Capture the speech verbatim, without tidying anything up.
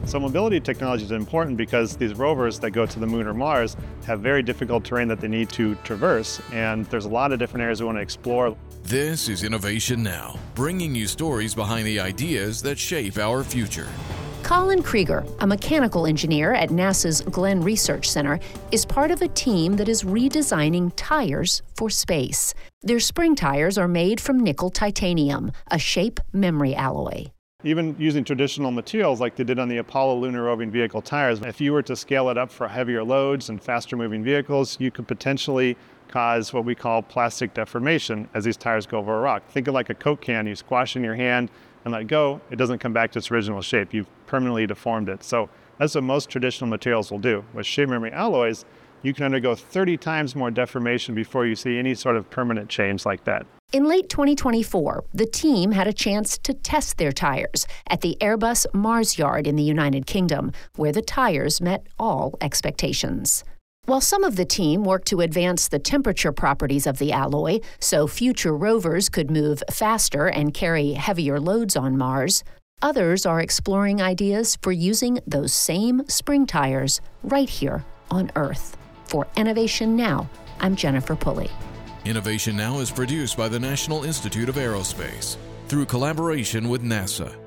So mobility technology is important because these rovers that go to the moon or Mars have very difficult terrain that they need to traverse, and there's a lot of different areas we want to explore. This is Innovation Now, bringing you stories behind the ideas that shape our future. Colin Krieger, a mechanical engineer at NASA's Glenn Research Center, is part of a team that is redesigning tires for space. Their spring tires are made from nickel titanium, a shape memory alloy. Even using traditional materials like they did on the Apollo lunar roving vehicle tires, if you were to scale it up for heavier loads and faster moving vehicles, you could potentially cause what we call plastic deformation as these tires go over a rock. Think of like a Coke can, you squash in your hand and let it go, it doesn't come back to its original shape. You've permanently deformed it. So that's what most traditional materials will do. With shape memory alloys, you can undergo thirty times more deformation before you see any sort of permanent change like that. In late twenty twenty-four, the team had a chance to test their tires at the Airbus Mars Yard in the United Kingdom, where the tires met all expectations. While some of the team worked to advance the temperature properties of the alloy so future rovers could move faster and carry heavier loads on Mars, others are exploring ideas for using those same spring tires right here on Earth. For Innovation Now, I'm Jennifer Pulley. Innovation Now is produced by the National Institute of Aerospace through collaboration with NASA.